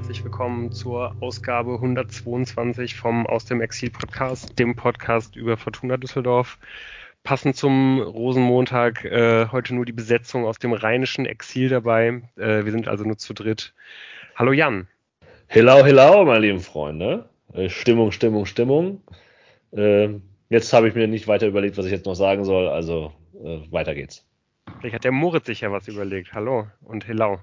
herzlich willkommen zur Ausgabe 122 vom Aus dem Exil Podcast, dem Podcast über Fortuna Düsseldorf. Passend zum Rosenmontag heute nur die Besetzung aus dem rheinischen Exil dabei. Wir sind also nur zu dritt. Hallo Jan. Hello, hello, meine lieben Freunde. Stimmung. Jetzt habe ich mir nicht weiter überlegt, was ich jetzt noch sagen soll, also weiter geht's. Vielleicht hat der Moritz sich ja was überlegt. Hallo und hello.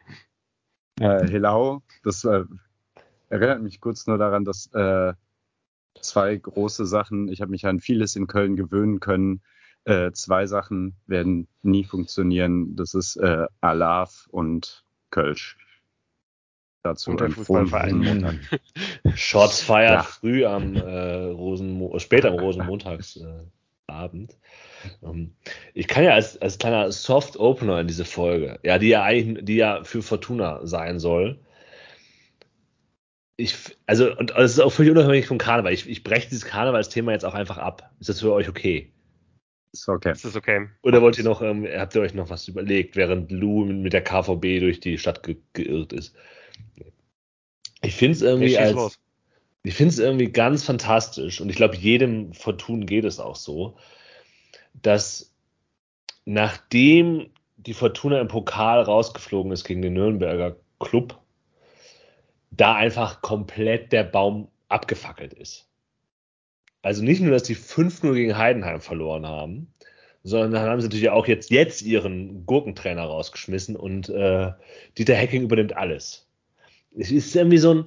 Hello, das erinnert mich kurz nur daran, dass zwei große Sachen, ich habe mich an vieles in Köln gewöhnen können. Zwei Sachen werden nie funktionieren. Das ist Alav und Kölsch. Dazu und der Fußballverein. Shots feiert früh am spät am Rosenmontagsabend. Ich kann ja als kleiner Soft Opener in diese Folge, ja, die ja für Fortuna sein soll. Und das ist auch völlig unabhängig vom Karneval. Ich breche dieses Karnevalsthema jetzt auch einfach ab. Ist das für euch okay? Ist okay. Das ist okay. Oder habt ihr euch noch was überlegt, während Lou mit der KVB durch die Stadt geirrt ist? Ich finde es irgendwie ganz fantastisch und ich glaube, jedem Fortun geht es auch so, dass nachdem die Fortuna im Pokal rausgeflogen ist gegen den Nürnberger Club, da einfach komplett der Baum abgefackelt ist. Also nicht nur, dass die 5-0 gegen Heidenheim verloren haben, sondern dann haben sie natürlich auch jetzt ihren Gurkentrainer rausgeschmissen und Dieter Hecking übernimmt alles. Es ist irgendwie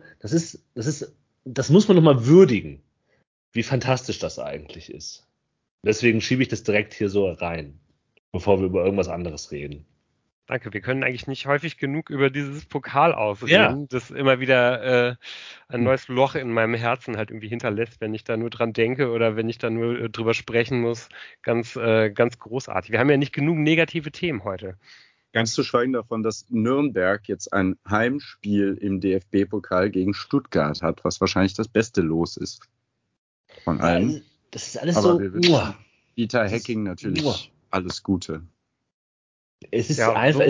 das muss man nochmal würdigen, wie fantastisch das eigentlich ist. Deswegen schiebe ich das direkt hier so rein, bevor wir über irgendwas anderes reden. Danke, wir können eigentlich nicht häufig genug über dieses Pokal ausreden, das immer wieder ein neues Loch in meinem Herzen halt irgendwie hinterlässt, wenn ich da nur dran denke oder wenn ich da nur drüber sprechen muss. Ganz großartig. Wir haben ja nicht genug negative Themen heute. Ganz zu schweigen davon, dass Nürnberg jetzt ein Heimspiel im DFB-Pokal gegen Stuttgart hat, was wahrscheinlich das beste Los ist von allen. Das ist alles aber so. Wir wünschen Dieter Hecking natürlich alles Gute. Es ist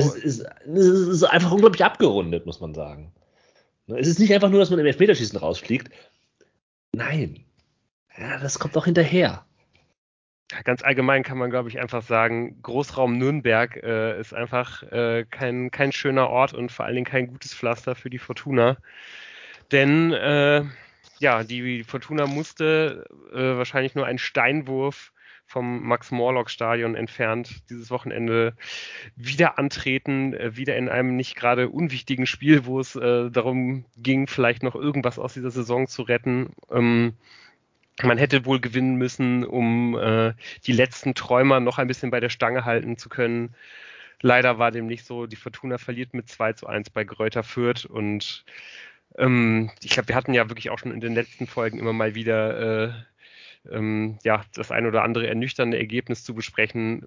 einfach unglaublich abgerundet, muss man sagen. Es ist nicht einfach nur, dass man im Elfmeterschießen rausfliegt. Nein. Ja, das kommt auch hinterher. Ganz allgemein kann man, glaube ich, einfach sagen, Großraum Nürnberg ist einfach kein schöner Ort und vor allen Dingen kein gutes Pflaster für die Fortuna. Denn die Fortuna musste wahrscheinlich nur einen Steinwurf vom Max-Morlock-Stadion entfernt dieses Wochenende wieder antreten, wieder in einem nicht gerade unwichtigen Spiel, wo es darum ging, vielleicht noch irgendwas aus dieser Saison zu retten. Man hätte wohl gewinnen müssen, um die letzten Träumer noch ein bisschen bei der Stange halten zu können. Leider war dem nicht so. Die Fortuna verliert mit 2-1 bei Greuther Fürth und ich glaube, wir hatten ja wirklich auch schon in den letzten Folgen immer mal wieder das ein oder andere ernüchternde Ergebnis zu besprechen.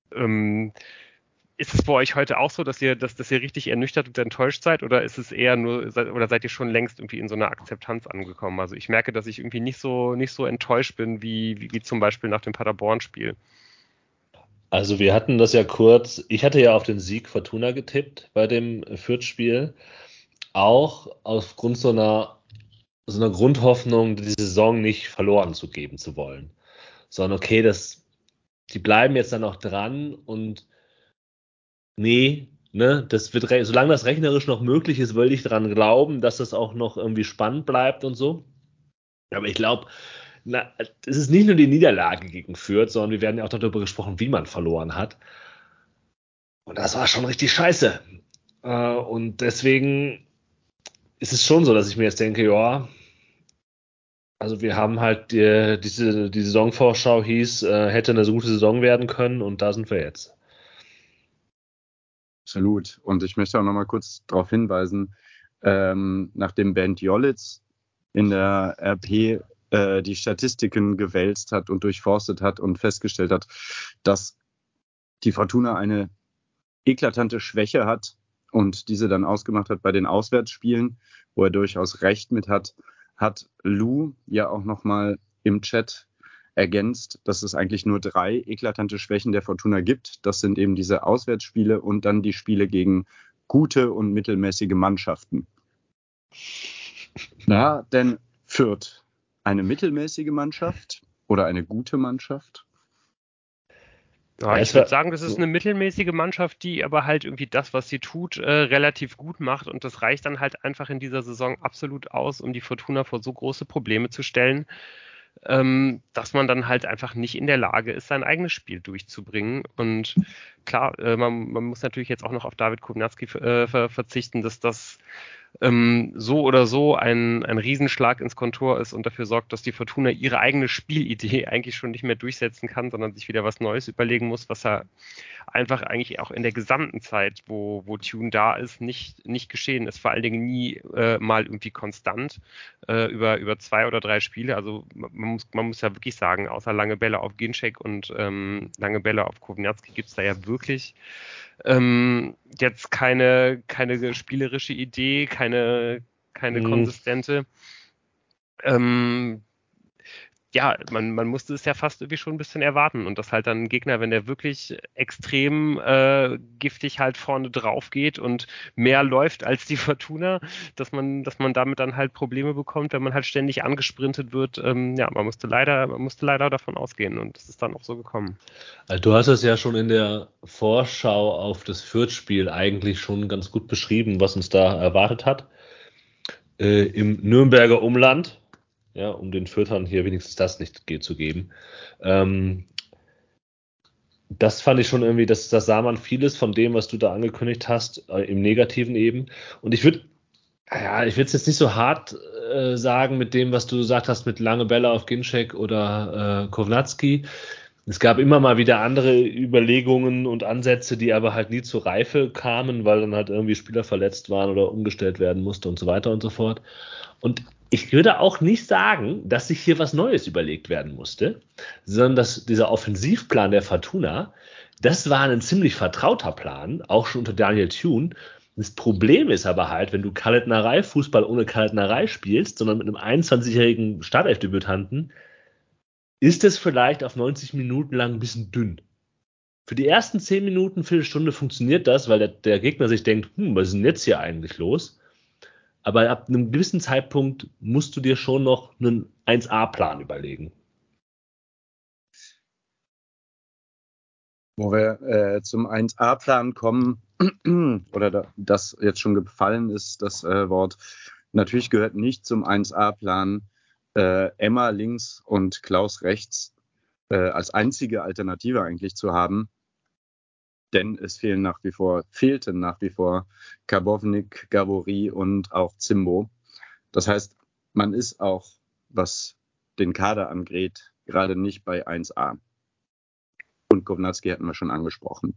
Ist es bei euch heute auch so, dass ihr richtig ernüchtert und enttäuscht seid, oder ist es eher oder seid ihr schon längst irgendwie in so einer Akzeptanz angekommen? Also ich merke, dass ich irgendwie nicht so enttäuscht bin, wie zum Beispiel nach dem Paderborn-Spiel. Also wir hatten das ja kurz, ich hatte ja auf den Sieg Fortuna getippt bei dem Fürth-Spiel, auch aufgrund so einer Grundhoffnung, die Saison nicht verloren zu geben zu wollen, sondern okay, die bleiben jetzt dann noch dran und das wird, solange das rechnerisch noch möglich ist, will ich daran glauben, dass das auch noch irgendwie spannend bleibt und so. Aber ich glaube, es ist nicht nur die Niederlage gegen Fürth, sondern wir werden ja auch darüber gesprochen, wie man verloren hat. Und das war schon richtig scheiße. Und deswegen ist es schon so, dass ich mir jetzt denke, ja, also wir haben halt die Saisonvorschau hieß, hätte eine gute Saison werden können und da sind wir jetzt. Absolut. Und ich möchte auch noch mal kurz darauf hinweisen, nachdem Bernd Jolic in der RP die Statistiken gewälzt hat und durchforstet hat und festgestellt hat, dass die Fortuna eine eklatante Schwäche hat und diese dann ausgemacht hat bei den Auswärtsspielen, wo er durchaus recht mit hat Lou ja auch noch mal im Chat ergänzt, dass es eigentlich nur 3 eklatante Schwächen der Fortuna gibt. Das sind eben diese Auswärtsspiele und dann die Spiele gegen gute und mittelmäßige Mannschaften. Na, denn Fürth eine mittelmäßige Mannschaft oder eine gute Mannschaft? Ja, ich würde sagen, das ist eine mittelmäßige Mannschaft, die aber halt irgendwie das, was sie tut, relativ gut macht. Und das reicht dann halt einfach in dieser Saison absolut aus, um die Fortuna vor so große Probleme zu stellen, dass man dann halt einfach nicht in der Lage ist, sein eigenes Spiel durchzubringen. Und klar, man muss natürlich jetzt auch noch auf David Kovnatski verzichten, dass das so oder so ein Riesenschlag ins Kontor ist und dafür sorgt, dass die Fortuna ihre eigene Spielidee eigentlich schon nicht mehr durchsetzen kann, sondern sich wieder was Neues überlegen muss, was er einfach eigentlich auch in der gesamten Zeit, wo Tune da ist, nicht geschehen ist. Vor allen Dingen nie mal irgendwie konstant über 2 oder 3 Spiele. Also man muss ja wirklich sagen, außer lange Bälle auf Ginczek und lange Bälle auf Kovnatski gibt es da ja wirklich jetzt keine spielerische Idee, keine konsistente. Ja, man musste es ja fast irgendwie schon ein bisschen erwarten und dass halt dann ein Gegner, wenn der wirklich extrem giftig halt vorne drauf geht und mehr läuft als die Fortuna, dass man damit dann halt Probleme bekommt, wenn man halt ständig angesprintet wird. Ja, man musste leider davon ausgehen und es ist dann auch so gekommen. Also du hast es ja schon in der Vorschau auf das Fürth-Spiel eigentlich schon ganz gut beschrieben, was uns da erwartet hat. Im Nürnberger Umland, ja, um den Fürthern hier wenigstens das nicht zu geben. Das fand ich schon irgendwie, da sah man vieles von dem, was du da angekündigt hast, im Negativen eben. Und ich würde es jetzt nicht so hart sagen mit dem, was du gesagt hast, mit lange Bälle auf Ginczek oder Kovnatski. Es gab immer mal wieder andere Überlegungen und Ansätze, die aber halt nie zur Reife kamen, weil dann halt irgendwie Spieler verletzt waren oder umgestellt werden musste und so weiter und so fort. Und ich würde auch nicht sagen, dass sich hier was Neues überlegt werden musste, sondern dass dieser Offensivplan der Fortuna, das war ein ziemlich vertrauter Plan, auch schon unter Daniel Thune. Das Problem ist aber halt, wenn du Kaltnerei-Fußball ohne Kaltnerei spielst, sondern mit einem 21-jährigen Startelfdebütanten, ist es vielleicht auf 90 Minuten lang ein bisschen dünn. Für die ersten 10 Minuten, Viertelstunde funktioniert das, weil der Gegner sich denkt, was ist denn jetzt hier eigentlich los? Aber ab einem gewissen Zeitpunkt musst du dir schon noch einen 1A-Plan überlegen. Wo wir zum 1A-Plan kommen, oder das jetzt schon gefallen ist, das Wort, natürlich gehört nicht zum 1A-Plan Emma links und Klaus rechts als einzige Alternative eigentlich zu haben. Denn es fehlten nach wie vor Karbovnik, Gabori und auch Zimbo. Das heißt, man ist auch, was den Kader angeht, gerade nicht bei 1A. Und Kovnatski hatten wir schon angesprochen.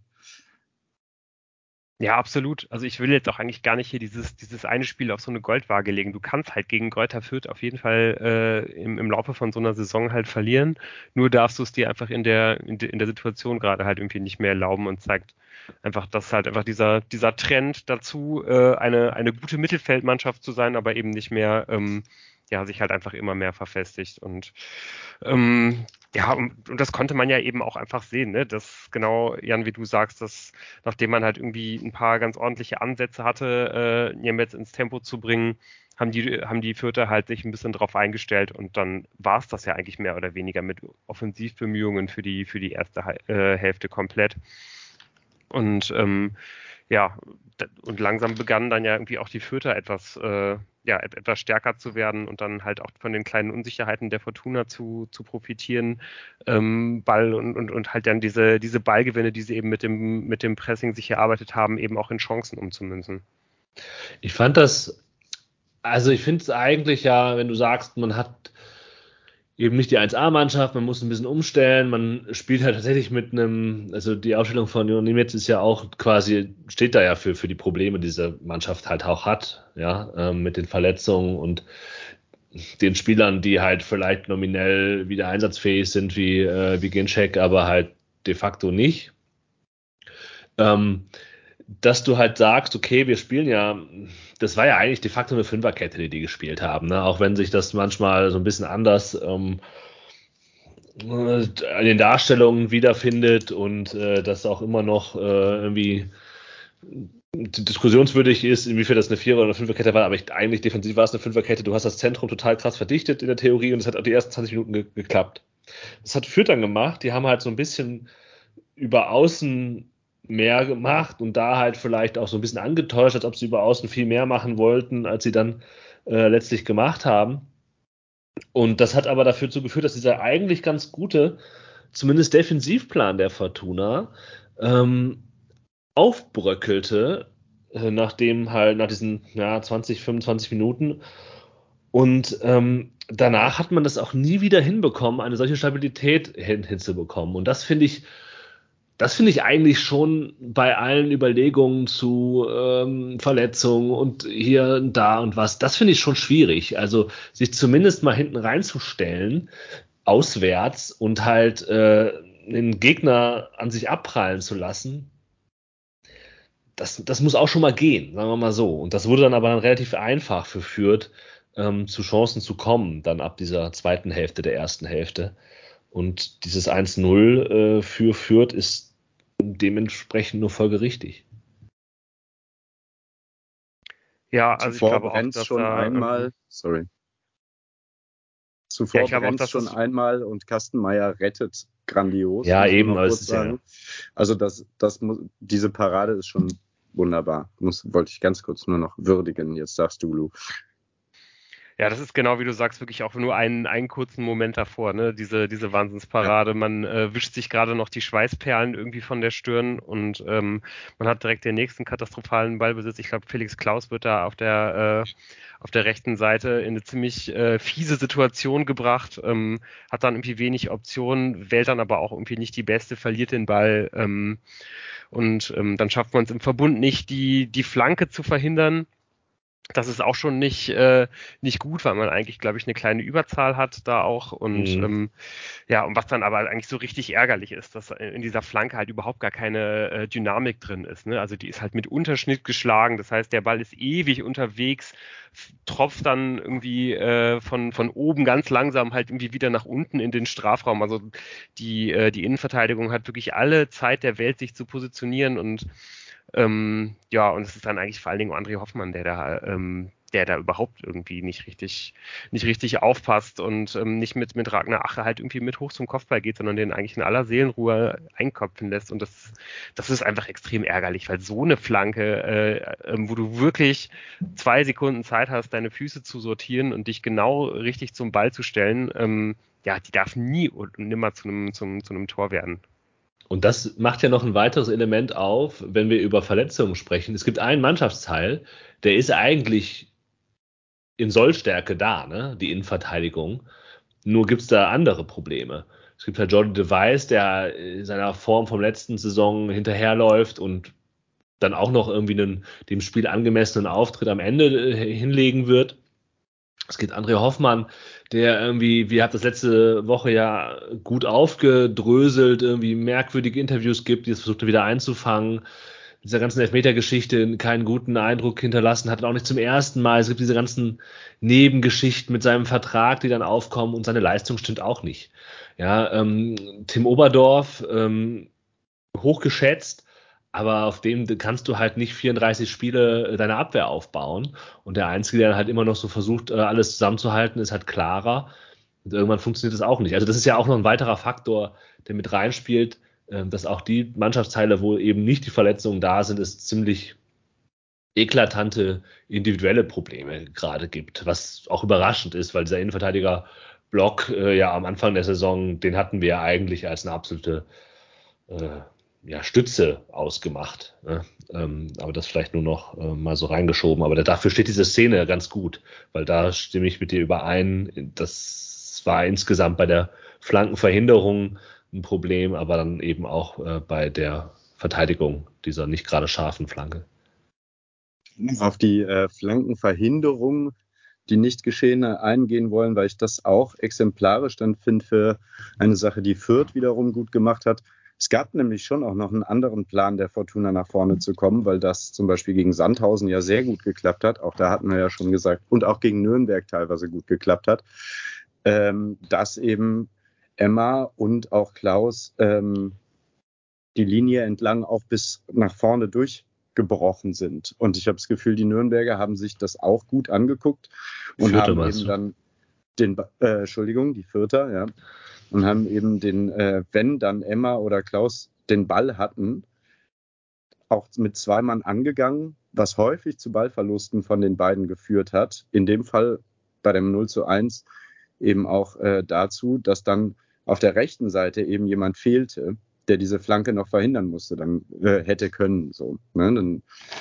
Ja, absolut. Also ich will jetzt auch eigentlich gar nicht hier dieses eine Spiel auf so eine Goldwaage legen. Du kannst halt gegen Greuther Fürth auf jeden Fall im Laufe von so einer Saison halt verlieren. Nur darfst du es dir einfach in der Situation gerade halt irgendwie nicht mehr erlauben und zeigt einfach, dass halt einfach dieser Trend dazu, eine gute Mittelfeldmannschaft zu sein, aber eben nicht mehr sich halt einfach immer mehr verfestigt. Und und das konnte man ja eben auch einfach sehen, ne? Dass genau, Jan, wie du sagst, dass nachdem man halt irgendwie ein paar ganz ordentliche Ansätze hatte, Niemetz ins Tempo zu bringen, haben die Fürther halt sich ein bisschen drauf eingestellt und dann war es das ja eigentlich mehr oder weniger mit Offensivbemühungen für die erste Hälfte komplett. Und und langsam begannen dann ja irgendwie auch die Fürther etwas stärker zu werden und dann halt auch von den kleinen Unsicherheiten der Fortuna zu profitieren, Ball und halt dann diese Ballgewinne, die sie eben mit dem Pressing sich erarbeitet haben, eben auch in Chancen umzumünzen. Ich finde es eigentlich ja, wenn du sagst, man hat eben nicht die 1A-Mannschaft, man muss ein bisschen umstellen, man spielt halt tatsächlich mit also die Aufstellung von Niemetz ist ja auch quasi, steht da ja für die Probleme, die diese Mannschaft halt auch hat, ja, mit den Verletzungen und den Spielern, die halt vielleicht nominell wieder einsatzfähig sind, wie Ginczek, aber halt de facto nicht. Dass du halt sagst, okay, wir spielen ja, das war ja eigentlich de facto eine Fünferkette, die gespielt haben, ne? Auch wenn sich das manchmal so ein bisschen anders in den Darstellungen wiederfindet und das auch immer noch irgendwie Diskussionswürdig ist, inwiefern das eine Vierer- oder eine Fünferkette war, aber eigentlich defensiv war es eine Fünferkette. Du hast das Zentrum total krass verdichtet in der Theorie und es hat auch die ersten 20 Minuten geklappt. Das hat Fürth dann gemacht. Die haben halt so ein bisschen über Außen mehr gemacht und da halt vielleicht auch so ein bisschen angetäuscht, als ob sie über Außen viel mehr machen wollten, als sie dann letztlich gemacht haben. Und das hat aber dafür geführt, dass dieser eigentlich ganz gute, zumindest Defensivplan der Fortuna, aufbröckelte, nachdem halt nach diesen 20, 25 Minuten. Und danach hat man das auch nie wieder hinbekommen, eine solche Stabilität hinzubekommen. Und das finde ich eigentlich schon bei allen Überlegungen zu Verletzungen und hier und da und was, das finde ich schon schwierig. Also sich zumindest mal hinten reinzustellen, auswärts und halt den Gegner an sich abprallen zu lassen, das muss auch schon mal gehen, sagen wir mal so. Und das wurde dann aber dann relativ einfach für Fürth, zu Chancen zu kommen, dann ab dieser zweiten Hälfte der ersten Hälfte. Und dieses 1-0 für Fürth ist dementsprechend nur folgerichtig. Ja, also ich glaube auch, dass schon einmal, Zuvor brennt es schon einmal und Kastenmeier rettet grandios. Ja, eben. Also diese Parade ist schon wunderbar. Wollte ich ganz kurz nur noch würdigen. Jetzt sagst du, Lu. Ja, das ist genau wie du sagst, wirklich auch nur einen kurzen Moment davor, ne? Diese Wahnsinnsparade. Ja. Man wischt sich gerade noch die Schweißperlen irgendwie von der Stirn und man hat direkt den nächsten katastrophalen Ballbesitz. Ich glaube, Felix Klaus wird da auf der rechten Seite in eine ziemlich fiese Situation gebracht, hat dann irgendwie wenig Optionen, wählt dann aber auch irgendwie nicht die beste, verliert den Ball und dann schafft man es im Verbund nicht, die Flanke zu verhindern. Das ist auch schon nicht gut, weil man eigentlich, glaube ich, eine kleine Überzahl hat da auch. Und und was dann aber eigentlich so richtig ärgerlich ist, dass in dieser Flanke halt überhaupt gar keine Dynamik drin ist. Ne? Also die ist halt mit Unterschnitt geschlagen. Das heißt, der Ball ist ewig unterwegs, tropft dann irgendwie von oben ganz langsam halt irgendwie wieder nach unten in den Strafraum. Also die Innenverteidigung hat wirklich alle Zeit der Welt, sich zu positionieren und und es ist dann eigentlich vor allen Dingen André Hoffmann, der da überhaupt irgendwie nicht richtig aufpasst und nicht mit Ragnar Ache halt irgendwie mit hoch zum Kopfball geht, sondern den eigentlich in aller Seelenruhe einköpfen lässt. Und das ist einfach extrem ärgerlich, weil so eine Flanke, wo du wirklich 2 Sekunden Zeit hast, deine Füße zu sortieren und dich genau richtig zum Ball zu stellen, die darf nie und nimmer zu einem Tor werden. Und das macht ja noch ein weiteres Element auf, wenn wir über Verletzungen sprechen. Es gibt einen Mannschaftsteil, der ist eigentlich in Sollstärke da, ne? Die Innenverteidigung. Nur gibt es da andere Probleme. Es gibt halt Jordi de Wijs, der in seiner Form vom letzten Saison hinterherläuft und dann auch noch irgendwie einen dem Spiel angemessenen Auftritt am Ende hinlegen wird. Es gibt André Hoffmann, der irgendwie, wir haben das letzte Woche ja gut aufgedröselt, irgendwie merkwürdige Interviews gibt, die es versucht wieder einzufangen. Dieser ganzen Elfmeter-Geschichte keinen guten Eindruck hinterlassen hat, auch nicht zum ersten Mal. Es gibt diese ganzen Nebengeschichten mit seinem Vertrag, die dann aufkommen und seine Leistung stimmt auch nicht. Ja, Tim Oberdorf, hochgeschätzt, aber auf dem kannst du halt nicht 34 Spiele deine Abwehr aufbauen. Und der Einzige, der halt immer noch so versucht, alles zusammenzuhalten, ist halt Clara. Und irgendwann funktioniert das auch nicht. Also das ist ja auch noch ein weiterer Faktor, der mit reinspielt, dass auch die Mannschaftsteile, wo eben nicht die Verletzungen da sind, es ziemlich eklatante individuelle Probleme gerade gibt, was auch überraschend ist, weil dieser Innenverteidiger-Block am Anfang der Saison, den hatten wir ja eigentlich als eine absolute Stütze ausgemacht. Ne? Aber das vielleicht nur noch mal so reingeschoben. Aber dafür steht diese Szene ganz gut, weil da stimme ich mit dir überein. Das war insgesamt bei der Flankenverhinderung ein Problem, aber dann eben auch bei der Verteidigung dieser nicht gerade scharfen Flanke. Auf die Flankenverhinderung, die nicht geschehene, eingehen wollen, weil ich das auch exemplarisch dann finde für eine Sache, die Fürth wiederum gut gemacht hat. Es gab nämlich schon auch noch einen anderen Plan der Fortuna nach vorne zu kommen, weil das zum Beispiel gegen Sandhausen ja sehr gut geklappt hat. Auch da hatten wir ja schon gesagt, und auch gegen Nürnberg teilweise gut geklappt hat, dass eben Emma und auch Klaus die Linie entlang auch bis nach vorne gebrochen sind. Und ich habe das Gefühl, die Nürnberger haben sich das auch gut angeguckt und Vierter haben meinst eben du? dann die Vierter, ja, und haben eben wenn dann Emma oder Klaus den Ball hatten, auch mit 2 Mann angegangen, was häufig zu Ballverlusten von den beiden geführt hat. In dem Fall bei dem 0:1 eben auch dazu, dass dann auf der rechten Seite eben jemand fehlte, der diese Flanke noch verhindern musste, dann hätte können. So, ne?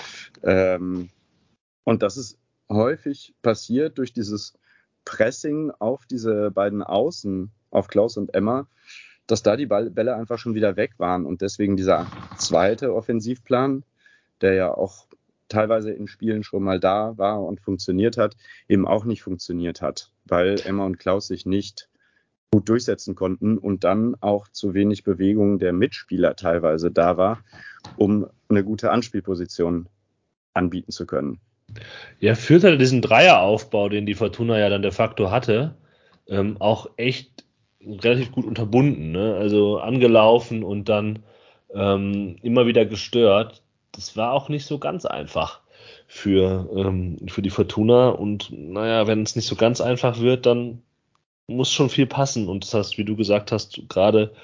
Und das ist häufig passiert durch dieses Pressing auf diese beiden Außen, auf Klaus und Emma, dass da die Bälle einfach schon wieder weg waren. Und deswegen dieser zweite Offensivplan, der ja auch teilweise in Spielen schon mal da war und funktioniert hat, eben auch nicht funktioniert hat, weil Emma und Klaus sich nicht gut durchsetzen konnten und dann auch zu wenig Bewegung der Mitspieler teilweise da war, um eine gute Anspielposition anbieten zu können. Ja, führt halt diesen Dreieraufbau, den die Fortuna ja dann de facto hatte, auch echt relativ gut unterbunden. Ne? Also angelaufen und dann immer wieder gestört. Das war auch nicht so ganz einfach für die Fortuna. Und naja, wenn es nicht so ganz einfach wird, dann muss schon viel passen. Und das heißt, wie du gesagt hast, gerade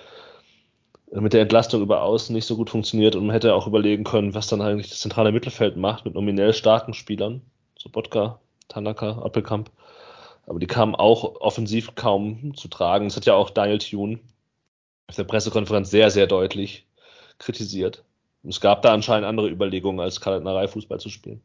mit der Entlastung über Außen nicht so gut funktioniert und man hätte auch überlegen können, was dann eigentlich das zentrale Mittelfeld macht mit nominell starken Spielern, Sobotka, Tanaka, Appelkamp, aber die kamen auch offensiv kaum zu tragen. Das hat ja auch Daniel Thune auf der Pressekonferenz sehr, sehr deutlich kritisiert. Und es gab da anscheinend andere Überlegungen, als Kaltnerei-Fußball zu spielen.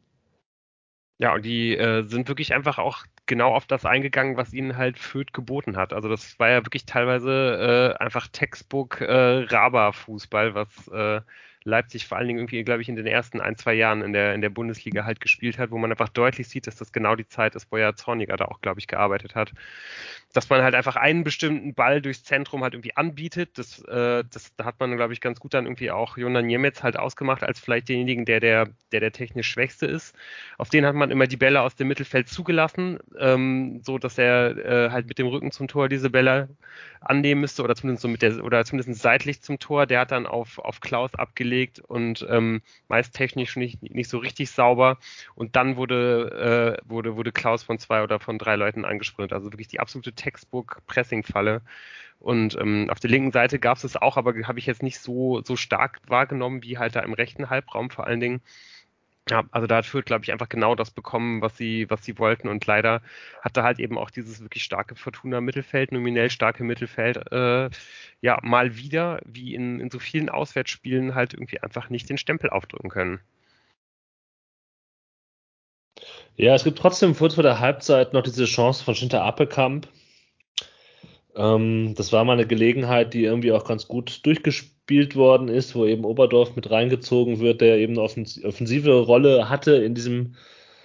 Ja, und die sind wirklich einfach auch genau auf das eingegangen, was ihnen halt Fürth geboten hat. Also das war ja wirklich teilweise einfach Textbook Raba-Fußball, was Leipzig vor allen Dingen irgendwie, glaube ich, in den ersten 1, 2 Jahren in der Bundesliga halt gespielt hat, wo man einfach deutlich sieht, dass das genau die Zeit ist, wo ja Zorniger da auch, glaube ich, gearbeitet hat. Dass man halt einfach einen bestimmten Ball durchs Zentrum halt irgendwie anbietet. Da hat man, glaube ich, ganz gut dann irgendwie auch Jonan Niemetz halt ausgemacht als vielleicht denjenigen, der technisch Schwächste ist. Auf den hat man immer die Bälle aus dem Mittelfeld zugelassen, so dass er halt mit dem Rücken zum Tor diese Bälle annehmen müsste oder zumindest zumindest seitlich zum Tor. Der hat dann auf Klaus abgelegt und meist technisch nicht so richtig sauber. Und dann wurde Klaus von 2 oder von 3 Leuten angesprintet. Also wirklich die absolute Textbook-Pressing-Falle. Und auf der linken Seite gab es auch, aber habe ich jetzt nicht so stark wahrgenommen, wie halt da im rechten Halbraum vor allen Dingen. Ja, also da hat Fürth, glaube ich, einfach genau das bekommen, was sie wollten. Und leider hatte halt eben auch dieses wirklich starke Fortuna-Mittelfeld, nominell starke Mittelfeld, ja, mal wieder, wie in so vielen Auswärtsspielen, halt irgendwie einfach nicht den Stempel aufdrücken können. Ja, es gibt trotzdem kurz vor der Halbzeit noch diese Chance von Schinter Appelkamp. Das war mal eine Gelegenheit, die irgendwie auch ganz gut durchgespielt worden ist, wo eben Oberdorf mit reingezogen wird, der eben eine offensive Rolle hatte in diesem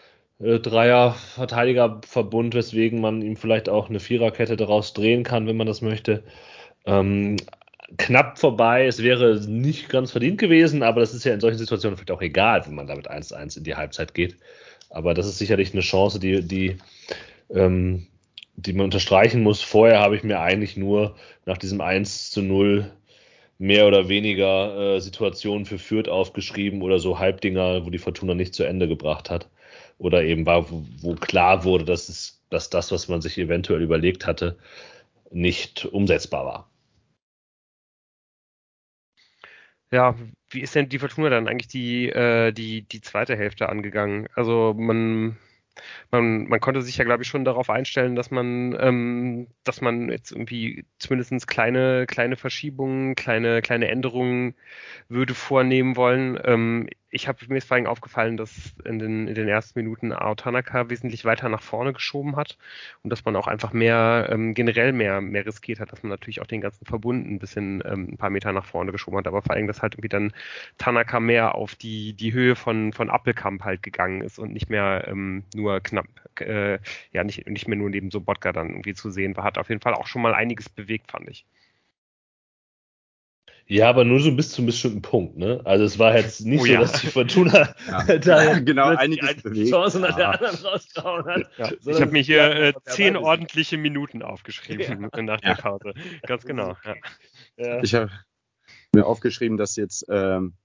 Dreier-Verteidiger-Verbund, weswegen man ihm vielleicht auch eine Viererkette daraus drehen kann, wenn man das möchte. Knapp vorbei, es wäre nicht ganz verdient gewesen, aber das ist ja in solchen Situationen vielleicht auch egal, wenn man damit 1:1 in die Halbzeit geht. Aber das ist sicherlich eine Chance, die man unterstreichen muss. Vorher habe ich mir eigentlich nur nach diesem 1:0 mehr oder weniger Situationen für Fürth aufgeschrieben oder so Halbdinger, wo die Fortuna nicht zu Ende gebracht hat. Oder eben war, wo klar wurde, dass das, was man sich eventuell überlegt hatte, nicht umsetzbar war. Ja, wie ist denn die Fortuna dann eigentlich die zweite Hälfte angegangen? Also man konnte sich ja, glaube ich, schon darauf einstellen, dass man jetzt irgendwie zumindest kleine Verschiebungen, kleine Änderungen würde vornehmen wollen. Mir ist vor allem aufgefallen, dass in den ersten Minuten Ao Tanaka wesentlich weiter nach vorne geschoben hat und dass man auch einfach generell mehr riskiert hat, dass man natürlich auch den ganzen Verbund ein bisschen ein paar Meter nach vorne geschoben hat, aber vor allem, dass halt irgendwie dann Tanaka mehr auf die Höhe von Appelkamp halt gegangen ist und nicht mehr nur knapp, nicht mehr nur neben Sobotka dann irgendwie zu sehen war, hat auf jeden Fall auch schon mal einiges bewegt, fand ich. Ja, aber nur so bis zu einem bestimmten Punkt, ne? Also es war jetzt nicht so, dass die Fortuna da genau einiges bewegt. Chance nach der anderen rausgehauen hat. Ja. Ich habe mir hier 10 ordentliche Minuten aufgeschrieben nach der Pause. Ganz genau. Ja. Ich habe mir aufgeschrieben, dass jetzt 2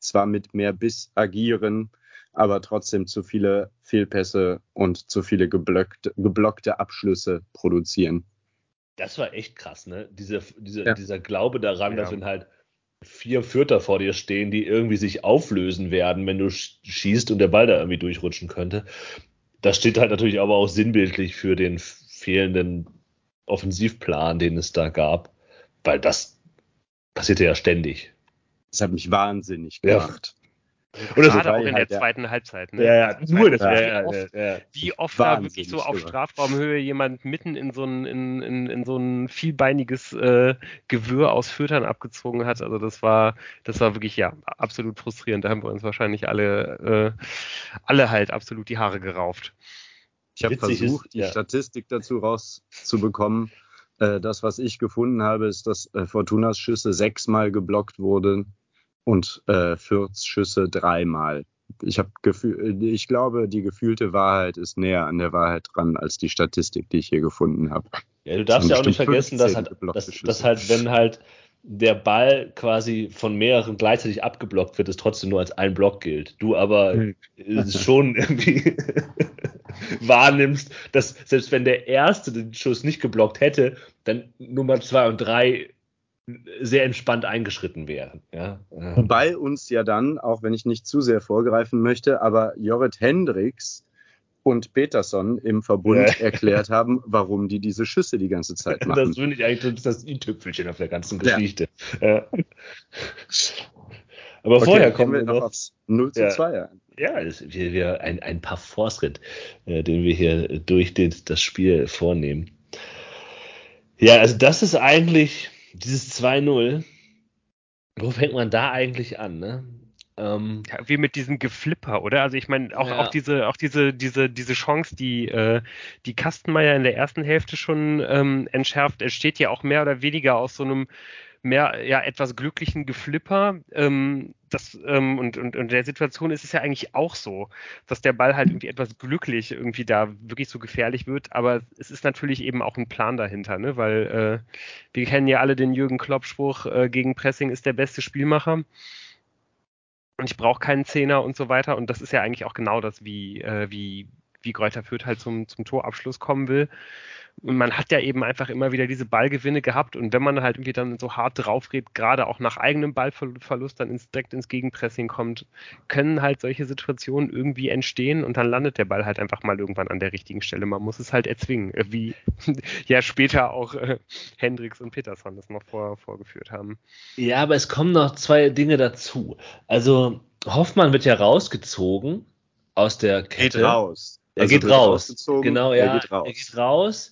zwar mit mehr Biss agieren, aber trotzdem zu viele Fehlpässe und zu viele geblockte Abschlüsse produzieren. Das war echt krass, ne? Dieser Glaube daran, dass wenn halt 4 Vierter vor dir stehen, die irgendwie sich auflösen werden, wenn du schießt und der Ball da irgendwie durchrutschen könnte. Das steht halt natürlich aber auch sinnbildlich für den fehlenden Offensivplan, den es da gab, weil das passierte ja ständig. Das hat mich wahnsinnig gemacht. Oder gerade auch in der zweiten Halbzeit. Ne? Ja, nur das. Wie oft da wirklich so auf Strafraumhöhe jemand mitten in so ein vielbeiniges Gewirr aus Fürtern abgezogen hat. Also das war wirklich absolut frustrierend. Da haben wir uns wahrscheinlich alle halt absolut die Haare gerauft. Ich habe versucht, die Statistik dazu rauszubekommen. Das, was ich gefunden habe, ist, dass Fortunas Schüsse 6-mal geblockt wurden und Fürths Schüsse 3-mal. Ich glaube, die gefühlte Wahrheit ist näher an der Wahrheit dran als die Statistik, die ich hier gefunden habe. Ja, du darfst ja auch nicht vergessen, dass halt, wenn halt der Ball quasi von mehreren gleichzeitig abgeblockt wird, es trotzdem nur als ein Block gilt. Du aber schon irgendwie wahrnimmst, dass selbst wenn der Erste den Schuss nicht geblockt hätte, dann Nummer 2 und 3 sehr entspannt eingeschritten wären. Ja. Wobei uns ja dann, auch wenn ich nicht zu sehr vorgreifen möchte, aber Jorrit Hendricks und Peterson im Verbund erklärt haben, warum die diese Schüsse die ganze Zeit machen. Das finde ich eigentlich das i-Tüpfelchen auf der ganzen Geschichte. Ja. Aber vorher kommen wir noch aufs 0:2. Ja, wir ein Parforce-Ritt, den wir hier durch das Spiel vornehmen. Ja, also das ist eigentlich dieses 2-0. Wo fängt man da eigentlich an, ne? Wie mit diesem Geflipper, oder? Also ich meine, auch diese Chance, die Kastenmeier in der ersten Hälfte schon entschärft, entsteht ja auch mehr oder weniger aus so einem etwas glücklichen Geflipper. Und in der Situation ist es ja eigentlich auch so, dass der Ball halt irgendwie etwas glücklich irgendwie da wirklich so gefährlich wird, aber es ist natürlich eben auch ein Plan dahinter, ne? Weil wir kennen ja alle den Jürgen Klopp-Spruch, gegen Pressing ist der beste Spielmacher. Und ich brauche keinen Zehner und so weiter. Und das ist ja eigentlich auch genau das, wie Greuther Fürth halt zum Torabschluss kommen will. Und man hat ja eben einfach immer wieder diese Ballgewinne gehabt. Und wenn man halt irgendwie dann so hart drauf geht, gerade auch nach eigenem Ballverlust dann direkt ins Gegenpressing kommt, können halt solche Situationen irgendwie entstehen. Und dann landet der Ball halt einfach mal irgendwann an der richtigen Stelle. Man muss es halt erzwingen, wie ja später auch Hendricks und Peterson das noch vorgeführt haben. Ja, aber es kommen noch 2 Dinge dazu. Also Hoffmann wird ja rausgezogen aus der Kette. Geht raus. Er geht raus. Genau, ja. Er geht raus.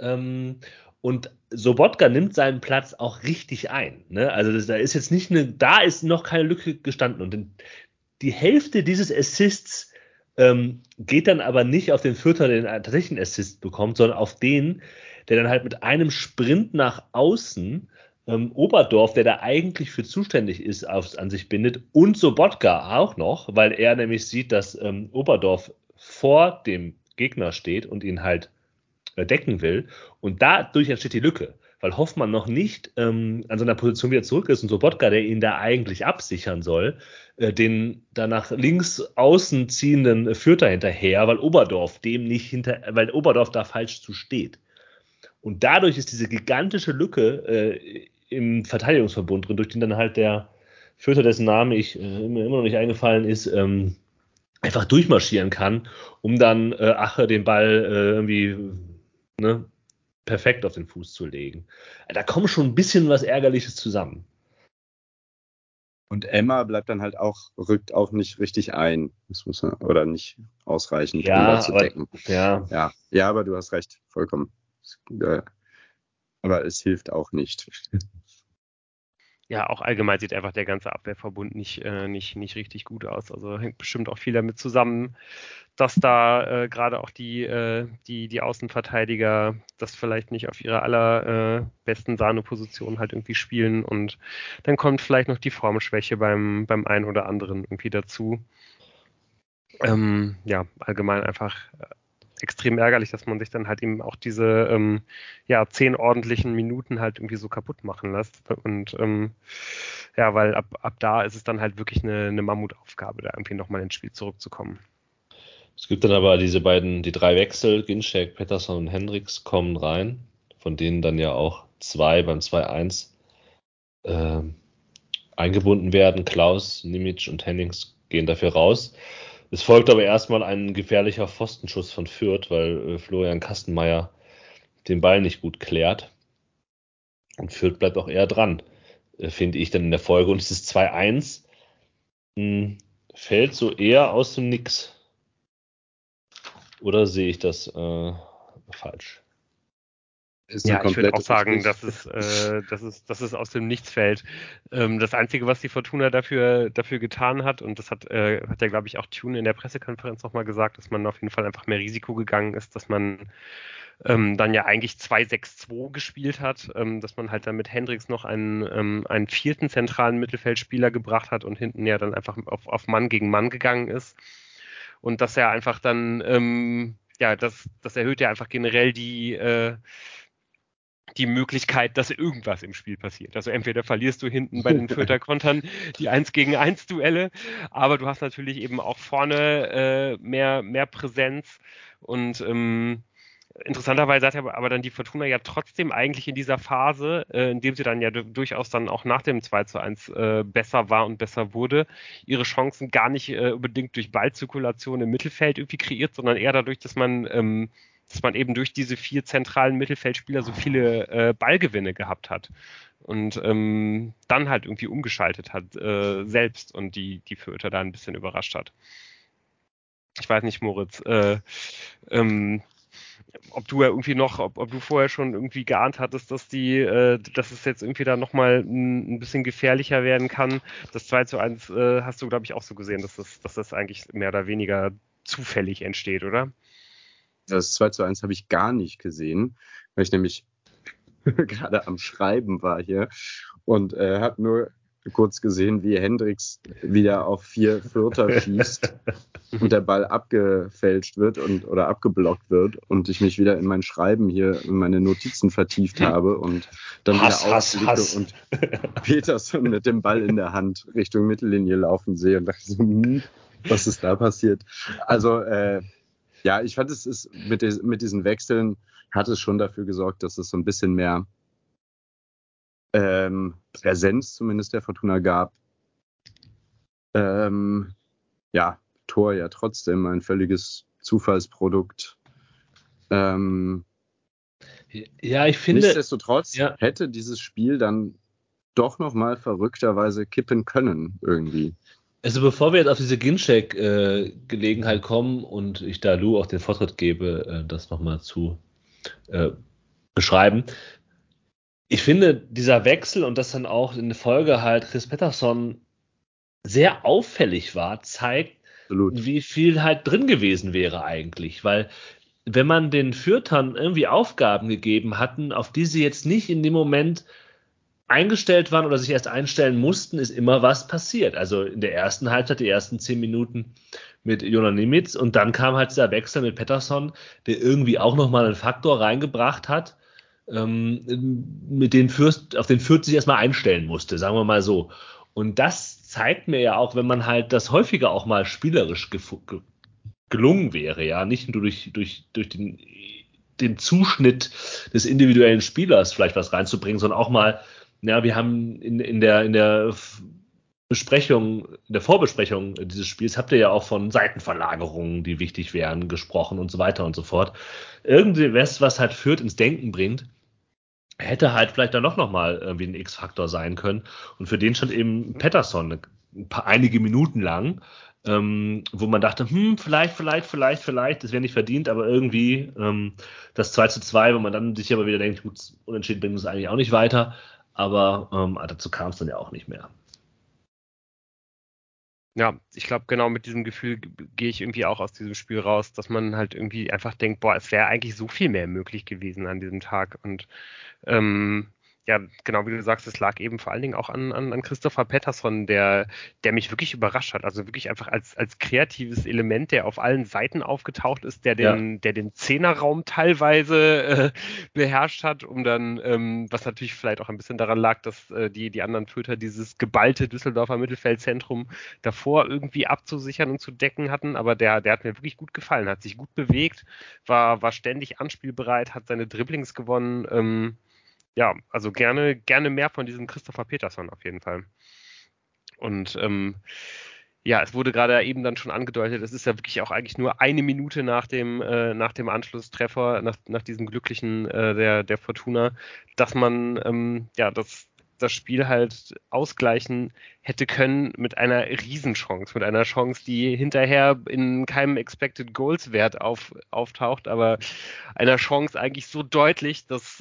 Und Sobotka nimmt seinen Platz auch richtig ein. Ne? Also da ist noch keine Lücke gestanden. Und die Hälfte dieses Assists geht dann aber nicht auf den Vierter, der den tatsächlichen Assist bekommt, sondern auf den, der dann halt mit einem Sprint nach außen Oberdorf, der da eigentlich für zuständig ist, an sich bindet, und Sobotka auch noch, weil er nämlich sieht, dass Oberdorf vor dem Gegner steht und ihn halt decken will. Und dadurch entsteht die Lücke, weil Hoffmann noch nicht an seiner Position wieder zurück ist und Sobotka, der ihn da eigentlich absichern soll, den da nach links außen ziehenden Fürther hinterher, weil Oberdorf da falsch zu steht. Und dadurch ist diese gigantische Lücke im Verteidigungsverbund drin, durch den dann halt der Fürther, dessen Name ich mir immer noch nicht eingefallen ist, einfach durchmarschieren kann, um dann Ache den Ball irgendwie perfekt auf den Fuß zu legen. Da kommt schon ein bisschen was Ärgerliches zusammen. Und Emma bleibt dann halt rückt auch nicht richtig ein. Das muss man, oder nicht ausreichend, um da zu decken. Ja, aber du hast recht, vollkommen. Aber es hilft auch nicht. Ja, auch allgemein sieht einfach der ganze Abwehrverbund nicht richtig gut aus. Also hängt bestimmt auch viel damit zusammen, dass da gerade auch die Außenverteidiger das vielleicht nicht auf ihre allerbesten Sahnepositionen halt irgendwie spielen. Und dann kommt vielleicht noch die Formschwäche beim einen oder anderen irgendwie dazu. Allgemein einfach extrem ärgerlich, dass man sich dann halt eben auch diese 10 ordentlichen Minuten halt irgendwie so kaputt machen lässt. Und weil ab da ist es dann halt wirklich eine Mammutaufgabe, da irgendwie nochmal ins Spiel zurückzukommen. Es gibt dann aber die 3 Wechsel, Ginczek, Pettersson und Hendricks kommen rein, von denen dann ja auch 2 beim 2-1 eingebunden werden. Klaus, Nimic und Hennings gehen dafür raus. Es folgt aber erstmal ein gefährlicher Pfostenschuss von Fürth, weil Florian Kastenmeier den Ball nicht gut klärt. Und Fürth bleibt auch eher dran, finde ich dann in der Folge. Und dieses 2-1 fällt so eher aus dem Nix. Oder sehe ich das falsch? Ich würde auch sagen, dass es aus dem Nichts fällt. Das Einzige, was die Fortuna dafür getan hat, und das hat ja, glaube ich, auch Thune in der Pressekonferenz nochmal gesagt, dass man auf jeden Fall einfach mehr Risiko gegangen ist, dass man dann ja eigentlich 2-6-2 gespielt hat, dass man halt dann mit Hendricks noch einen 4. zentralen Mittelfeldspieler gebracht hat und hinten ja dann einfach auf Mann gegen Mann gegangen ist. Und dass er einfach dann, das erhöht ja einfach generell die Möglichkeit, dass irgendwas im Spiel passiert. Also entweder verlierst du hinten bei den Fürther Kontern die 1-gegen-1 Duelle, aber du hast natürlich eben auch vorne mehr Präsenz und interessanterweise hat aber dann die Fortuna ja trotzdem eigentlich in dieser Phase, in dem sie dann ja durchaus dann auch nach dem 2-1 besser war und besser wurde, ihre Chancen gar nicht unbedingt durch Ballzirkulation im Mittelfeld irgendwie kreiert, sondern eher dadurch, dass man eben durch diese 4 zentralen Mittelfeldspieler so viele Ballgewinne gehabt hat und dann halt irgendwie umgeschaltet hat selbst und die Fürther da ein bisschen überrascht hat. Ich weiß nicht, Moritz, ob du ja irgendwie ob du vorher schon irgendwie geahnt hattest, dass es jetzt irgendwie da nochmal ein bisschen gefährlicher werden kann. Das 2-1 hast du, glaube ich, auch so gesehen, dass das eigentlich mehr oder weniger zufällig entsteht, oder? Das 2-1 habe ich gar nicht gesehen, weil ich nämlich gerade am Schreiben war hier und habe nur kurz gesehen, wie Hendricks wieder auf 4 Fürther schießt und der Ball abgefälscht wird oder abgeblockt wird und ich mich wieder in mein Schreiben hier, in meine Notizen vertieft habe und dann wieder aufblicke und Peterson mit dem Ball in der Hand Richtung Mittellinie laufen sehe und dachte so, was ist da passiert? Also, ich fand, es ist mit diesen Wechseln hat es schon dafür gesorgt, dass es so ein bisschen mehr Präsenz zumindest der Fortuna gab. Tor ja trotzdem ein völliges Zufallsprodukt. Ich finde. Nichtsdestotrotz hätte dieses Spiel dann doch nochmal verrückterweise kippen können irgendwie. Also bevor wir jetzt auf diese Ginczek-Gelegenheit kommen und ich da Lou auch den Vortritt gebe, das nochmal zu beschreiben. Ich finde, dieser Wechsel und dass dann auch in der Folge halt Chris Pettersson sehr auffällig war, zeigt, wie viel halt drin gewesen wäre eigentlich. Weil wenn man den Fürthern irgendwie Aufgaben gegeben hatten, auf die sie jetzt nicht in dem Moment eingestellt waren oder sich erst einstellen mussten, ist immer was passiert. Also in der ersten Halbzeit, die ersten 10 Minuten mit Jonas Nimitz und dann kam halt dieser Wechsel mit Pettersson, der irgendwie auch nochmal einen Faktor reingebracht hat, auf den Fürth sich erstmal einstellen musste, sagen wir mal so. Und das zeigt mir ja auch, wenn man halt das häufiger auch mal spielerisch gelungen wäre, ja, nicht nur durch den Zuschnitt des individuellen Spielers vielleicht was reinzubringen, sondern auch mal, wir haben in der Vorbesprechung dieses Spiels habt ihr ja auch von Seitenverlagerungen, die wichtig wären, gesprochen und so weiter und so fort. Irgendwas, was halt Fürth ins Denken bringt, hätte halt vielleicht dann noch mal irgendwie ein X-Faktor sein können. Und für den stand eben Pettersson einige Minuten lang, wo man dachte, vielleicht, das wäre nicht verdient, aber irgendwie das 2-2, wo man dann sich aber wieder denkt, gut, unentschieden bringt uns eigentlich auch nicht weiter, aber dazu kam es dann ja auch nicht mehr. Ja, ich glaube, genau mit diesem Gefühl gehe ich irgendwie auch aus diesem Spiel raus, dass man halt irgendwie einfach denkt, es wäre eigentlich so viel mehr möglich gewesen an diesem Tag. Und Ja, genau wie du sagst, es lag eben vor allen Dingen auch an Christopher Pettersson, der mich wirklich überrascht hat. Also wirklich einfach als kreatives Element, der auf allen Seiten aufgetaucht ist, der den Zehnerraum teilweise beherrscht hat, um dann, was natürlich vielleicht auch ein bisschen daran lag, dass die anderen Fürther dieses geballte Düsseldorfer Mittelfeldzentrum davor irgendwie abzusichern und zu decken hatten. Aber der hat mir wirklich gut gefallen, hat sich gut bewegt, war ständig anspielbereit, hat seine Dribblings gewonnen. Ja, also gerne mehr von diesem Christopher Peterson auf jeden Fall. Und ja, es wurde gerade eben dann schon angedeutet, es ist ja wirklich auch eigentlich nur eine Minute nach dem Anschlusstreffer, nach diesem glücklichen der Fortuna, dass man das Spiel halt ausgleichen hätte können mit einer Riesenchance, mit einer Chance, die hinterher in keinem Expected Goals Wert auftaucht, aber einer Chance eigentlich so deutlich, dass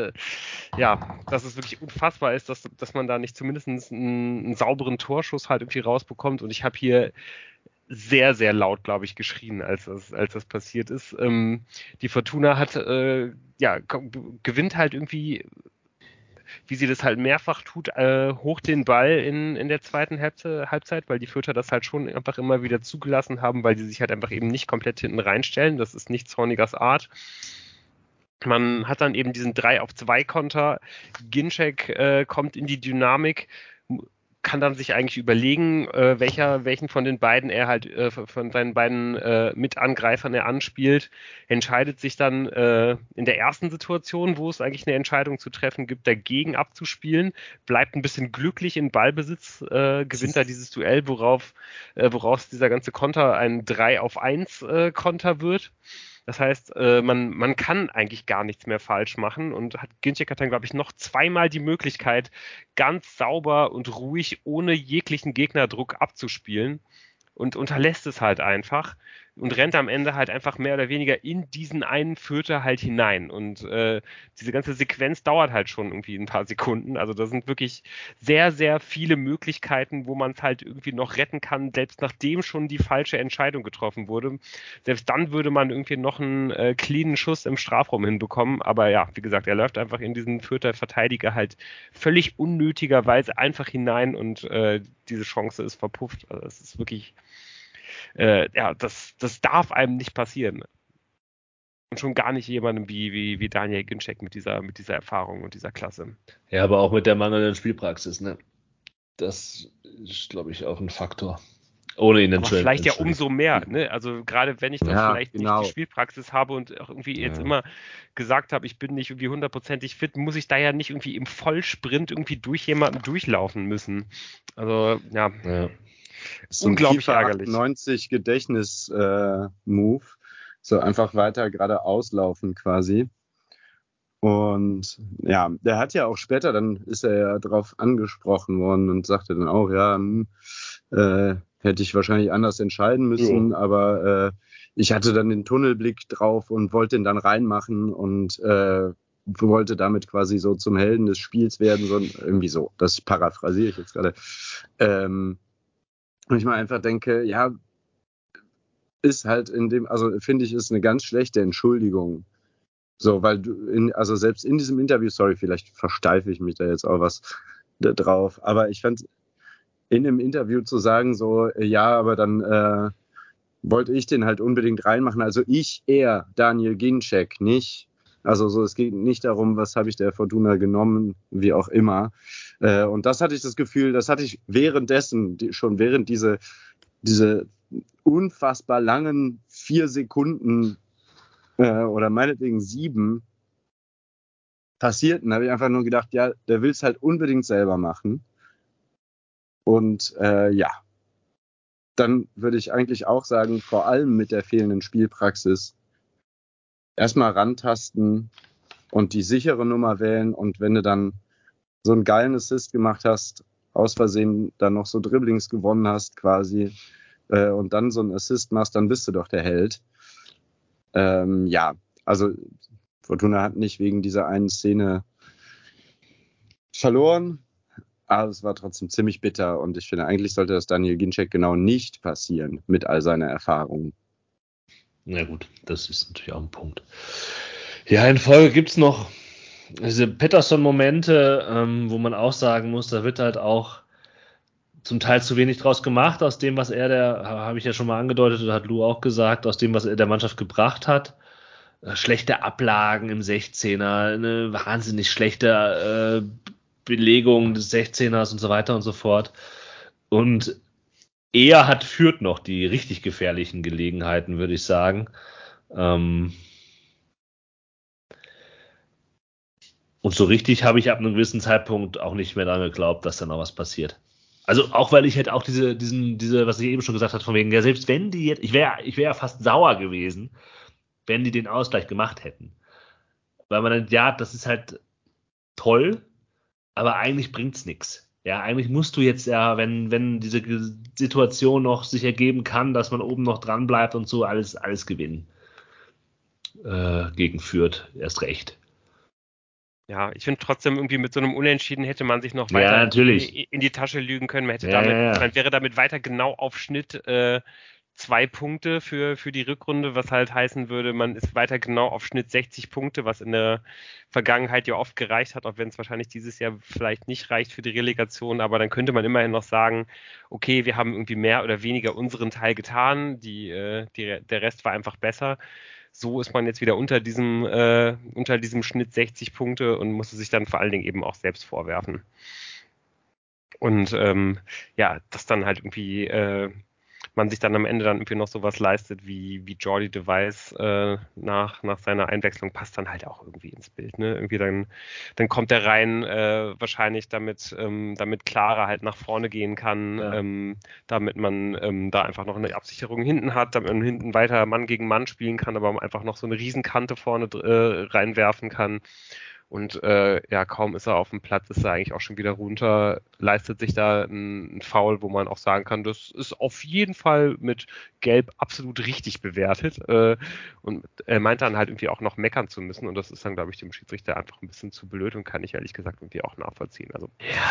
es wirklich unfassbar ist, dass man da nicht zumindest einen sauberen Torschuss halt irgendwie rausbekommt. Und ich habe hier sehr, sehr laut, glaube ich, geschrien, als das passiert ist. Die Fortuna gewinnt halt irgendwie, wie sie das halt mehrfach tut, hoch den Ball in der zweiten Halbzeit, weil die Fürther das halt schon einfach immer wieder zugelassen haben, weil sie sich halt einfach eben nicht komplett hinten reinstellen. Das ist nicht Zornigers Art. Man hat dann eben diesen 3-auf-2-Konter. Ginczek kommt in die Dynamik, kann dann sich eigentlich überlegen, welchen von den beiden von seinen beiden Mitangreifern er anspielt, entscheidet sich dann in der ersten Situation, wo es eigentlich eine Entscheidung zu treffen gibt, dagegen abzuspielen, bleibt ein bisschen glücklich in Ballbesitz, gewinnt da dieses Duell, woraus dieser ganze Konter ein 3-auf-1 Konter wird. Das heißt, man kann eigentlich gar nichts mehr falsch machen und Ginczek hat dann, glaube ich, noch zweimal die Möglichkeit, ganz sauber und ruhig, ohne jeglichen Gegnerdruck abzuspielen und unterlässt es halt einfach und rennt am Ende halt einfach mehr oder weniger in diesen einen Vierter halt hinein. Und diese ganze Sequenz dauert halt schon irgendwie ein paar Sekunden. Also da sind wirklich sehr, sehr viele Möglichkeiten, wo man es halt irgendwie noch retten kann, selbst nachdem schon die falsche Entscheidung getroffen wurde. Selbst dann würde man irgendwie noch einen cleanen Schuss im Strafraum hinbekommen. Aber ja, wie gesagt, er läuft einfach in diesen Vierter Verteidiger halt völlig unnötigerweise einfach hinein und diese Chance ist verpufft. Also es ist wirklich das darf einem nicht passieren. Und schon gar nicht jemandem wie Daniel Ginczek mit dieser Erfahrung und dieser Klasse. Ja, aber auch mit der mangelnden Spielpraxis, ne? Das ist, glaube ich, auch ein Faktor. Ohne ihn aber vielleicht ja umso mehr, ne? Also gerade wenn ich doch vielleicht nicht die Spielpraxis habe und auch irgendwie jetzt immer gesagt habe, ich bin nicht irgendwie 100%ig fit, muss ich da ja nicht irgendwie im Vollsprint irgendwie durch jemanden durchlaufen müssen. Also, ja. So unglaublich ärgerlich. 90 Gedächtnis-Move. So einfach weiter geradeaus laufen quasi. Und ja, der hat ja auch später, dann ist er ja drauf angesprochen worden und sagte dann auch, hätte ich wahrscheinlich anders entscheiden müssen, aber ich hatte dann den Tunnelblick drauf und wollte ihn dann reinmachen und wollte damit quasi so zum Helden des Spiels werden, so irgendwie so. Das paraphrasiere ich jetzt gerade. Und ich mal einfach denke, ja, ist halt also finde ich, ist eine ganz schlechte Entschuldigung. So, weil also selbst in diesem Interview, sorry, vielleicht versteife ich mich da jetzt auch was drauf, aber ich fand in dem Interview zu sagen so, ja, aber dann wollte ich den halt unbedingt reinmachen, also Daniel Ginczek, nicht. Also so, es geht nicht darum, was habe ich der Fortuna genommen, wie auch immer. Und das hatte ich das Gefühl, das hatte ich währenddessen, schon während diese unfassbar langen 4 Sekunden oder meinetwegen 7 passierten, habe ich einfach nur gedacht, ja, der will es halt unbedingt selber machen. Und dann würde ich eigentlich auch sagen, vor allem mit der fehlenden Spielpraxis, erstmal rantasten und die sichere Nummer wählen. Und wenn du dann so einen geilen Assist gemacht hast, aus Versehen dann noch so Dribblings gewonnen hast quasi und dann so einen Assist machst, dann bist du doch der Held. Also Fortuna hat nicht wegen dieser einen Szene verloren, aber es war trotzdem ziemlich bitter und ich finde, eigentlich sollte das Daniel Ginczek genau nicht passieren mit all seiner Erfahrung. Na gut, das ist natürlich auch ein Punkt. Ja, in Folge gibt es noch diese Pettersson-Momente, wo man auch sagen muss, da wird halt auch zum Teil zu wenig draus gemacht, aus dem, was habe ich ja schon mal angedeutet, oder hat Lou auch gesagt, aus dem, was er der Mannschaft gebracht hat. Schlechte Ablagen im 16er, eine wahnsinnig schlechte Belegung des 16ers und so weiter und so fort. Und eher hat Fürth noch die richtig gefährlichen Gelegenheiten, würde ich sagen. Und so richtig habe ich ab einem gewissen Zeitpunkt auch nicht mehr daran geglaubt, dass da noch was passiert. Also auch, weil ich halt auch diese, was ich eben schon gesagt habe, von wegen, ja, selbst wenn die jetzt, ich wäre ja fast sauer gewesen, wenn die den Ausgleich gemacht hätten. Weil man dann, ja, das ist halt toll, aber eigentlich bringt's nichts. Ja, eigentlich musst du jetzt ja, wenn diese Situation noch sich ergeben kann, dass man oben noch dran bleibt und so, alles gewinnen. Gegen Fürth, erst recht. Ja, ich finde trotzdem irgendwie mit so einem Unentschieden hätte man sich noch weiter in die Tasche lügen können. Man wäre damit weiter genau auf Schnitt 2 Punkte für die Rückrunde, was halt heißen würde, man ist weiter genau auf Schnitt 60 Punkte, was in der Vergangenheit ja oft gereicht hat, auch wenn es wahrscheinlich dieses Jahr vielleicht nicht reicht für die Relegation, aber dann könnte man immerhin noch sagen, okay, wir haben irgendwie mehr oder weniger unseren Teil getan, der Rest war einfach besser. So ist man jetzt wieder unter diesem Schnitt 60 Punkte und musste sich dann vor allen Dingen eben auch selbst vorwerfen. Und dass dann halt irgendwie man sich dann am Ende dann irgendwie noch sowas leistet wie Jordi de Wijs nach seiner Einwechslung, passt dann halt auch irgendwie ins Bild. Ne? Irgendwie dann kommt er rein, wahrscheinlich damit Clara halt nach vorne gehen kann, damit man da einfach noch eine Absicherung hinten hat, damit man hinten weiter Mann gegen Mann spielen kann, aber man einfach noch so eine Riesenkante vorne reinwerfen kann. Und kaum ist er auf dem Platz, ist er eigentlich auch schon wieder runter, leistet sich da ein Foul, wo man auch sagen kann, das ist auf jeden Fall mit Gelb absolut richtig bewertet. Und er meint dann halt irgendwie auch noch meckern zu müssen. Und das ist dann, glaube ich, dem Schiedsrichter einfach ein bisschen zu blöd und kann ich ehrlich gesagt irgendwie auch nachvollziehen. Also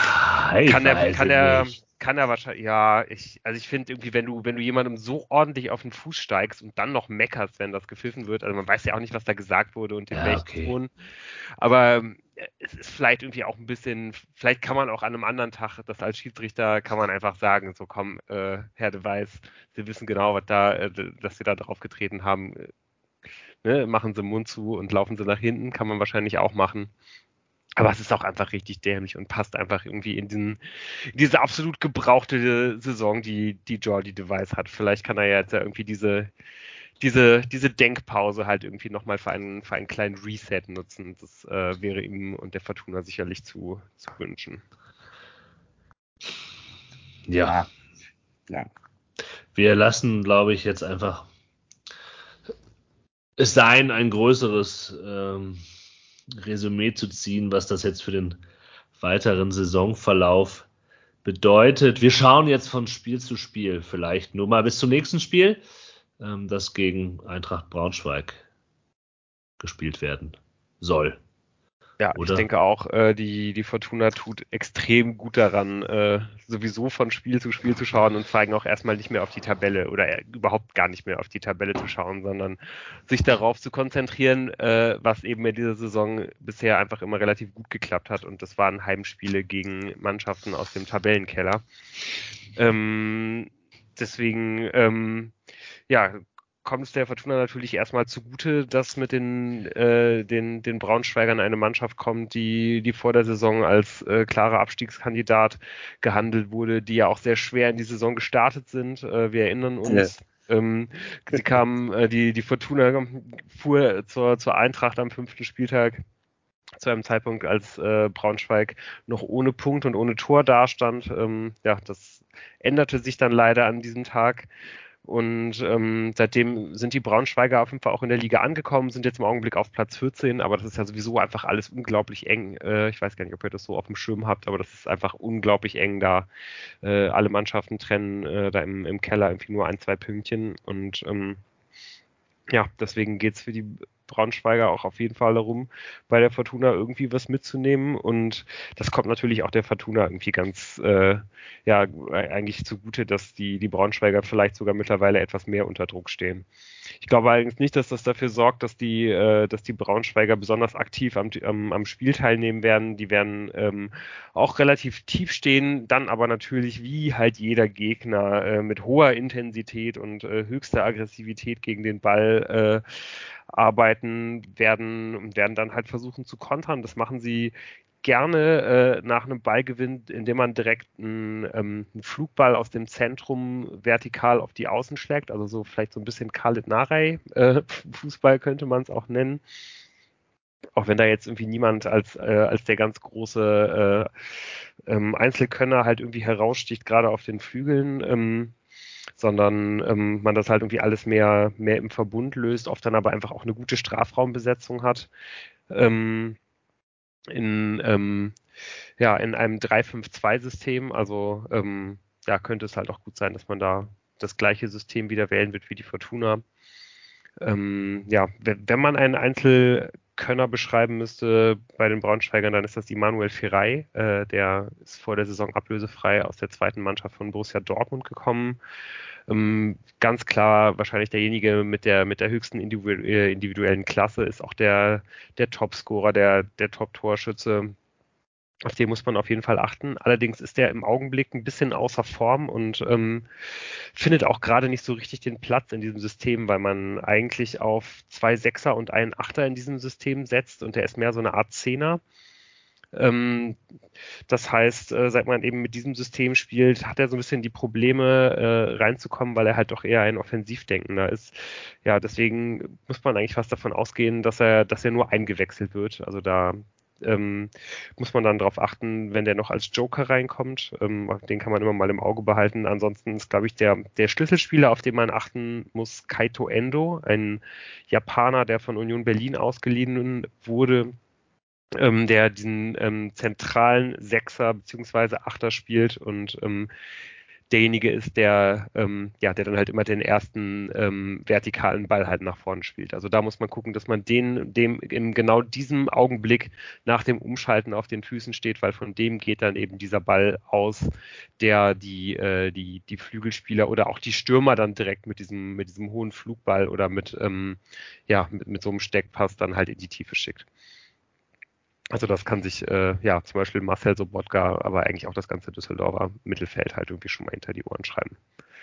kann er wahrscheinlich, ich finde irgendwie, wenn du jemandem so ordentlich auf den Fuß steigst und dann noch meckerst, wenn das gepfiffen wird, also man weiß ja auch nicht, was da gesagt wurde und in welchem Ton. Aber es ist vielleicht irgendwie auch ein bisschen, vielleicht kann man auch an einem anderen Tag, das als Schiedsrichter kann man einfach sagen, so komm, Herr de Wijs, Sie wissen genau, dass Sie da drauf getreten haben, ne? Machen Sie den Mund zu und laufen Sie nach hinten, kann man wahrscheinlich auch machen. Aber es ist auch einfach richtig dämlich und passt einfach irgendwie in diese absolut gebrauchte Saison, die Jordi de Wijs hat. Vielleicht kann er ja jetzt ja irgendwie diese Denkpause halt irgendwie nochmal für einen kleinen Reset nutzen. Das wäre ihm und der Fortuna sicherlich zu wünschen. Ja. Wir lassen, glaube ich, jetzt einfach es sein, ein größeres Resümee zu ziehen, was das jetzt für den weiteren Saisonverlauf bedeutet. Wir schauen jetzt von Spiel zu Spiel, vielleicht nur mal bis zum nächsten Spiel, das gegen Eintracht Braunschweig gespielt werden soll. Ja, oder? Ich denke auch, die Fortuna tut extrem gut daran, sowieso von Spiel zu Spiel zu schauen und vor allem auch erstmal nicht mehr auf die Tabelle oder überhaupt gar nicht mehr auf die Tabelle zu schauen, sondern sich darauf zu konzentrieren, was eben in dieser Saison bisher einfach immer relativ gut geklappt hat, und das waren Heimspiele gegen Mannschaften aus dem Tabellenkeller. Deswegen kommt es der Fortuna natürlich erstmal zugute, dass mit den Braunschweigern eine Mannschaft kommt, die vor der Saison als klarer Abstiegskandidat gehandelt wurde, die ja auch sehr schwer in die Saison gestartet sind. Wir erinnern uns, sie kamen, die Fortuna fuhr zur Eintracht am 5. Spieltag zu einem Zeitpunkt, als Braunschweig noch ohne Punkt und ohne Tor dastand. Das änderte sich dann leider an diesem Tag. Und seitdem sind die Braunschweiger auf jeden Fall auch in der Liga angekommen, sind jetzt im Augenblick auf Platz 14, aber das ist ja sowieso einfach alles unglaublich eng. Ich weiß gar nicht, ob ihr das so auf dem Schirm habt, aber das ist einfach unglaublich eng da. Alle Mannschaften trennen da im Keller irgendwie nur 1-2 Pünktchen, und deswegen geht es für die Braunschweiger auch auf jeden Fall darum, bei der Fortuna irgendwie was mitzunehmen. Und das kommt natürlich auch der Fortuna irgendwie ganz, eigentlich zugute, dass die Braunschweiger vielleicht sogar mittlerweile etwas mehr unter Druck stehen. Ich glaube allerdings nicht, dass das dafür sorgt, dass die Braunschweiger besonders aktiv am Spiel teilnehmen werden. Die werden auch relativ tief stehen, dann aber natürlich wie halt jeder Gegner mit hoher Intensität und höchster Aggressivität gegen den Ball arbeiten, werden dann halt versuchen zu kontern. Das machen sie gerne nach einem Ballgewinn, indem man direkt einen Flugball aus dem Zentrum vertikal auf die Außen schlägt, also so vielleicht so ein bisschen Khalid Narey Fußball könnte man es auch nennen. Auch wenn da jetzt irgendwie niemand als der ganz große Einzelkönner halt irgendwie heraussticht, gerade auf den Flügeln, sondern man das halt irgendwie alles mehr im Verbund löst, oft dann aber einfach auch eine gute Strafraumbesetzung hat. In einem 3-5-2-System, also könnte es halt auch gut sein, dass man da das gleiche System wieder wählen wird wie die Fortuna. Wenn man einen Einzelkönner beschreiben müsste bei den Braunschweigern, dann ist das Immanuel Ferrey. Der ist vor der Saison ablösefrei aus der zweiten Mannschaft von Borussia Dortmund gekommen. Ganz klar wahrscheinlich derjenige mit der höchsten individuellen Klasse, ist auch der Topscorer, der Top-Torschütze. Auf den muss man auf jeden Fall achten. Allerdings ist der im Augenblick ein bisschen außer Form und findet auch gerade nicht so richtig den Platz in diesem System, weil man eigentlich auf 2 Sechser und einen Achter in diesem System setzt und der ist mehr so eine Art Zehner. Das heißt, seit man eben mit diesem System spielt, hat er so ein bisschen die Probleme reinzukommen, weil er halt doch eher ein Offensivdenkender ist. Ja, deswegen muss man eigentlich fast davon ausgehen, dass er nur eingewechselt wird. Also da muss man dann darauf achten, wenn der noch als Joker reinkommt. Den kann man immer mal im Auge behalten. Ansonsten ist, glaube ich, der Schlüsselspieler, auf den man achten muss, Kaito Endo, ein Japaner, der von Union Berlin ausgeliehen wurde, der diesen zentralen Sechser bzw. Achter spielt und derjenige ist, der dann halt immer den ersten vertikalen Ball halt nach vorne spielt. Also da muss man gucken, dass man dem in genau diesem Augenblick nach dem Umschalten auf den Füßen steht, weil von dem geht dann eben dieser Ball aus, der die Flügelspieler oder auch die Stürmer dann direkt mit diesem hohen Flugball oder mit so einem Steckpass dann halt in die Tiefe schickt. Also das kann sich zum Beispiel Marcel Sobotka, aber eigentlich auch das ganze Düsseldorfer Mittelfeld halt irgendwie schon mal hinter die Ohren schreiben.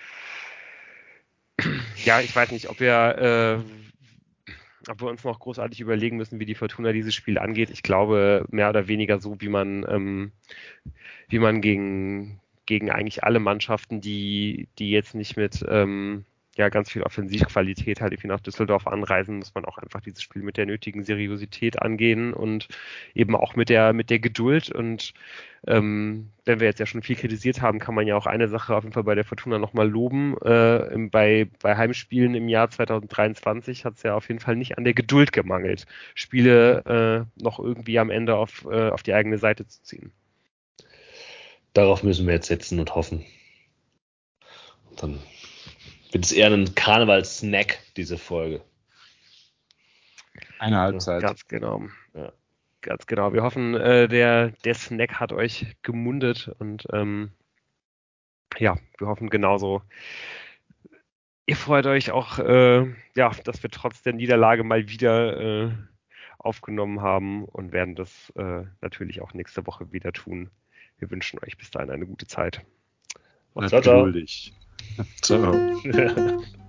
Ja, ich weiß nicht, ob wir uns noch großartig überlegen müssen, wie die Fortuna dieses Spiel angeht. Ich glaube, mehr oder weniger so, wie man gegen eigentlich alle Mannschaften, die jetzt nicht mit ganz viel Offensivqualität halt irgendwie nach Düsseldorf anreisen, muss man auch einfach dieses Spiel mit der nötigen Seriosität angehen und eben auch mit der Geduld. Und wenn wir jetzt ja schon viel kritisiert haben, kann man ja auch eine Sache auf jeden Fall bei der Fortuna nochmal loben. Bei Heimspielen im Jahr 2023 hat es ja auf jeden Fall nicht an der Geduld gemangelt, Spiele noch irgendwie am Ende auf die eigene Seite zu ziehen. Darauf müssen wir jetzt setzen und hoffen. Und dann wird es eher ein Karneval-Snack, diese Folge. Eine Halbzeit. Ganz genau. Ja. Ganz genau. Wir hoffen, der Snack hat euch gemundet und wir hoffen genauso. Ihr freut euch auch, dass wir trotz der Niederlage mal wieder aufgenommen haben und werden das natürlich auch nächste Woche wieder tun. Wir wünschen euch bis dahin eine gute Zeit. Bleibt geduldig. Ciao.